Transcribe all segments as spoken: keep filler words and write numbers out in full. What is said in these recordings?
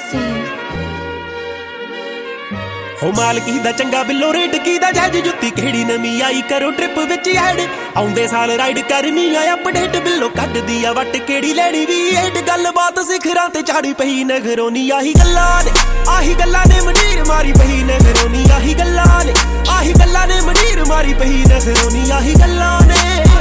हो मालकी दा चंगा बिल्लो रेट की दा जज जुत्ती केड़ी नवी आई करो ट्रिप विच ऐड आउंदे साल राइड करनी आ अपडेट बिल्लो कट दिया वट केड़ी लैनी वी एट गल बात सिखरां ते चाड़ी पई नगरोनी आही गल्लां ने आही गल्लां ने मंडीर मारी पई नगरोनी आही गल्लां ने आही गल्लां ने मंडीर मारी पई नगरोनी आही गल्लां ने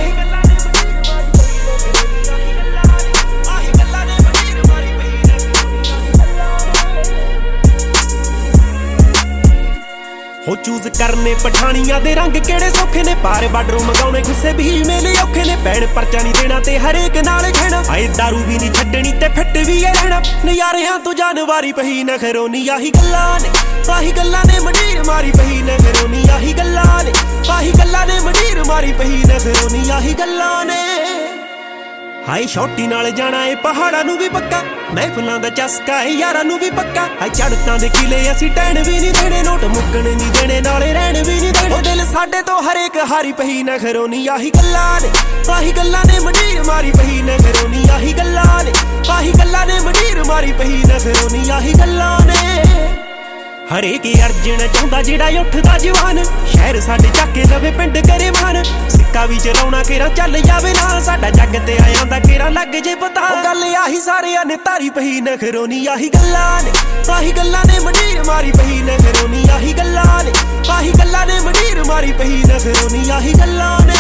हो चूज करने पठानिया दे रंग केड़े सौखे ने पार बार्डरों मंगाउने गुस्से भी मेले औखे ने भैन परचा नहीं देना ते हरेक नाल खेना आए दारू भी नहीं छड्डनी ते फिट भी है रहना नज़ारियां तो जानवारी पई नखरोनी आही गल्लां ने आही गल्लां ने मंडीर मारी पई नखरोनी आही गल्लां ने आही गल्लां ने मंडीर मारी पई नखरोनी आही गल्लां ने हाय शॉटी नाल जाना है पहाड़ां नूं भी पक्का महफिलां दा चस्का है यारां नूं भी पक्का हाय चढ़तां दे किले असीं टैण भी नहीं देने नोट मुक्कण नहीं देने नाले रहण भी नहीं देने ओ दिल साडे तो हरेक हारी पई नखरोनी आही गल्लां ने आही गल्लां ने मंडीर मारी पई नखरोनी आही गल्लां ने आही गल्लां ने मंडीर मारी पई नखरोनी आही गल्लां ने हरेक अर्जन चाहुंदा जेड़ा उठदा जवान शहर साडे चाके लवे पिंड करे मान सिक्का भी चलाउणा केरा चल जावे ना साडा जग ते आया दा केरा लग जे पता गल आही सारियां ने तारी पई नखरोनी आही गल्लां ने आही गल्लां ने मंडीर मारी पई नखरोनी आही गल्लां ने आही गल्लां ने मंडीर मारी पई नखरोनी आही गल्लां ने